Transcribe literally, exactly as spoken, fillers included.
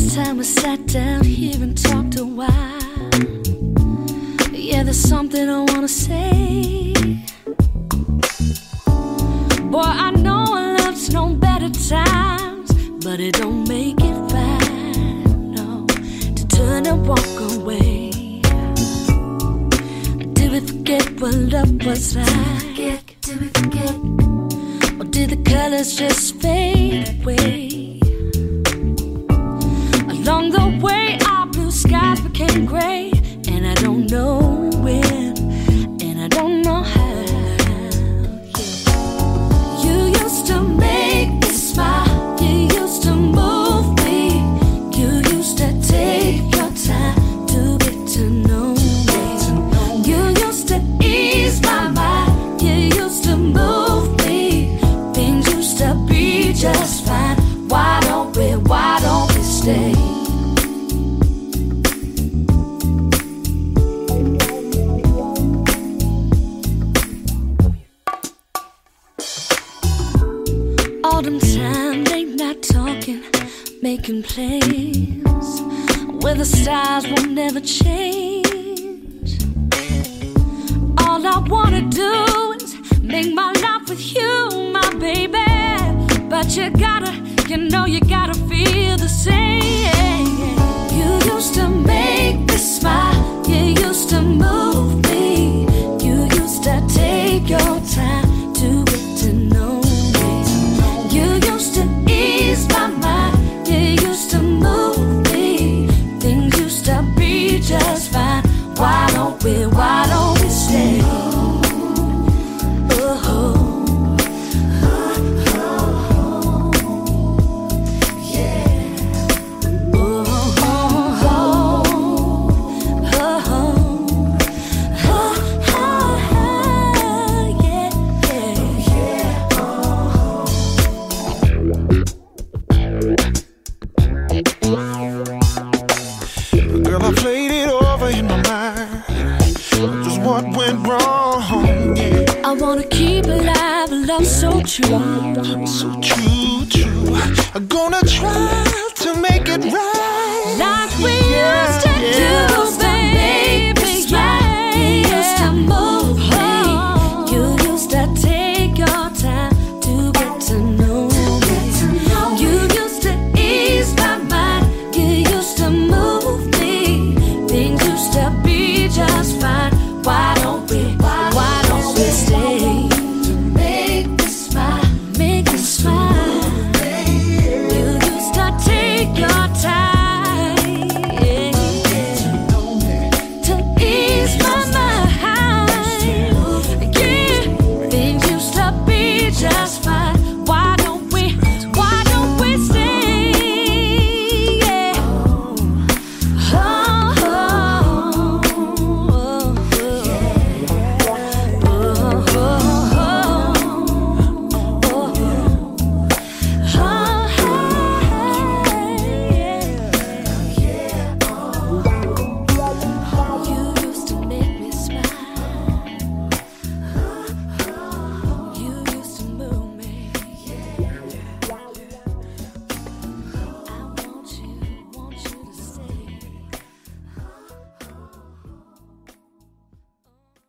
time we sat down here and talked a while. Yeah, there's something I wanna say. Boy, I know love's known better times, but it don't make it right, no, to turn and walk away. Did we forget what love was like? Did we forget? Or did the colors just fade away? Along the way, our blue skies became gray, and I don't know when, and I don't know how. Yeah. You used to make me smile, you used to move me, you used to take your time to get to know me. You used to ease my mind, you used to move me, things used to be just fine. Why don't we, why don't we stay? Autumn time, late night talking, making plans where the stars will never change. All I wanna do is make my life with you, my baby. But you gotta, you know you gotta feel the same. You used to make me smile, you used to move me, you used to take your time to get to know me. You used to ease my mind, you used to move me, things used to be just fine. Why don't we, why don't we stay? Oh, girl, I played it over in my mind, just what went wrong, yeah. I wanna keep alive a love so true, So true, true. I'm gonna try to make it right, like we yeah, used to yeah. do, baby. Yeah, you used to move me, you used to take your time to get to know me. You used to ease my mind, you used to move me, things used to be just fine. Why don't we, why don't we stay? Make me smile, make me smile. You used to take your time, yeah, to ease my mind. Yeah, things used to be just fine.